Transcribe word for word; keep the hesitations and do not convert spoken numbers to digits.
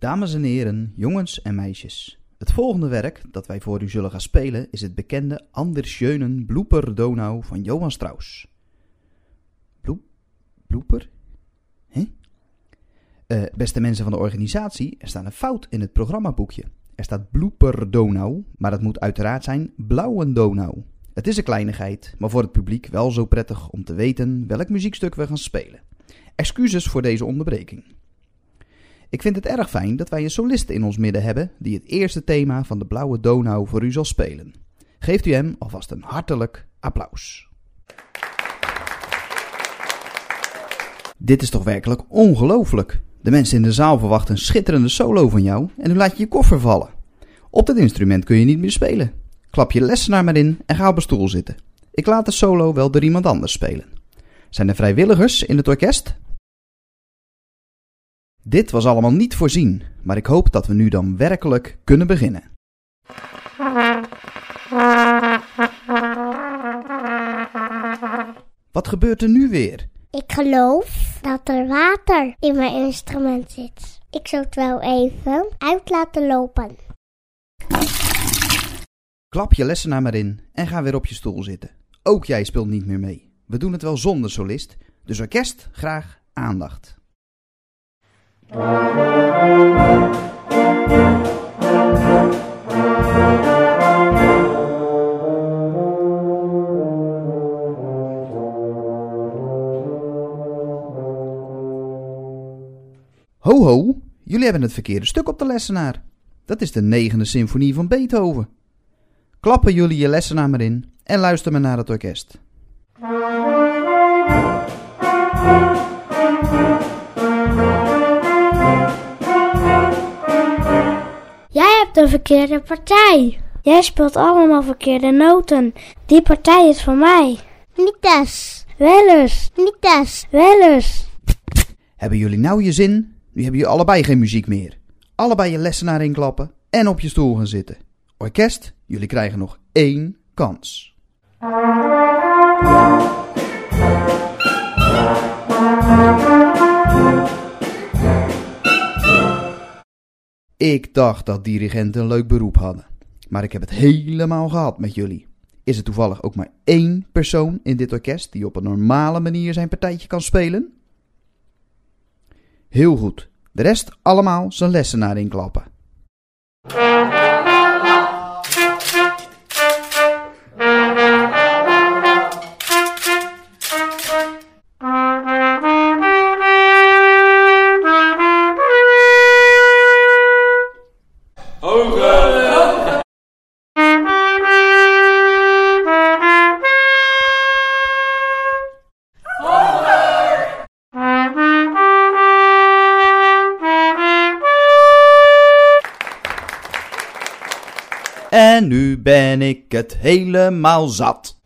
Dames en heren, jongens en meisjes. Het volgende werk dat wij voor u zullen gaan spelen is het bekende Anders Schönen Blooper Donau van Johann Strauss. Bloep, blooper? Hè? Uh, beste mensen van de organisatie, er staat een fout in het programmaboekje. Er staat Blooper Donau, maar dat moet uiteraard zijn Blauwe Donau. Het is een kleinigheid, maar voor het publiek wel zo prettig om te weten welk muziekstuk we gaan spelen. Excuses voor deze onderbreking. Ik vind het erg fijn dat wij een soliste in ons midden hebben die het eerste thema van de Blauwe Donau voor u zal spelen. Geeft u hem alvast een hartelijk applaus. Dit is toch werkelijk ongelooflijk. De mensen in de zaal verwachten een schitterende solo van jou en u laat je je koffer vallen. Op dit instrument kun je niet meer spelen. Klap je lessenaar maar in en ga op een stoel zitten. Ik laat de solo wel door iemand anders spelen. Zijn er vrijwilligers in het orkest? Dit was allemaal niet voorzien, maar ik hoop dat we nu dan werkelijk kunnen beginnen. Wat gebeurt er nu weer? Ik geloof dat er water in mijn instrument zit. Ik zou het wel even uit laten lopen. Klap je lessenaar maar in en ga weer op je stoel zitten. Ook jij speelt niet meer mee. We doen het wel zonder solist, dus orkest graag aandacht. Ho ho, jullie hebben het verkeerde stuk op de lessenaar. Dat is de negende symfonie van Beethoven. Klappen jullie je lessenaar maar in en luister maar naar het orkest. Jij hebt een verkeerde partij. Jij speelt allemaal verkeerde noten. Die partij is van mij. Niet eens. Wel eens. Niet eens. Wel eens. Hebben jullie nou je zin? Nu hebben jullie allebei geen muziek meer. Allebei je lessenaar inklappen en op je stoel gaan zitten. Orkest, jullie krijgen nog één kans. Ik dacht dat dirigenten een leuk beroep hadden. Maar ik heb het helemaal gehad met jullie. Is er toevallig ook maar één persoon in dit orkest die op een normale manier zijn partijtje kan spelen? Heel goed. De rest allemaal zijn lessenaar inklappen. En nu ben ik het helemaal zat.